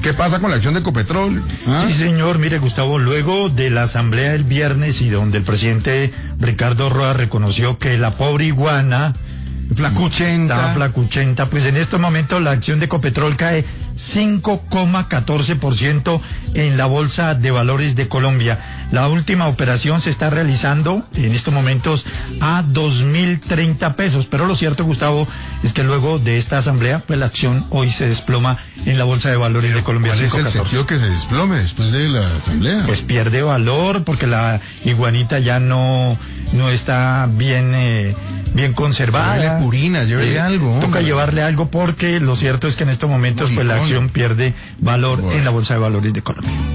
qué pasa con la acción de Ecopetrol? ¿Ah? Sí, señor, mire, Gustavo, luego de la asamblea el viernes y donde el presidente Ricardo Roa reconoció que la pobre iguana flacuchenta, pues en estos momentos la acción de Ecopetrol cae 5,14% en la Bolsa de Valores de Colombia. La última operación se está realizando en estos momentos a 2.030 pesos, pero lo cierto, Gustavo, es que luego de esta asamblea, pues la acción hoy se desploma en la Bolsa de Valores de Colombia. ¿Cuál es el sentido que se desplome después de la asamblea? Pues pierde valor porque la iguanita ya no está bien conservada. Llévele purina, llévele algo. Toca llevarle algo porque lo cierto es que en estos momentos pues la acción pierde valor en la Bolsa de Valores de Colombia.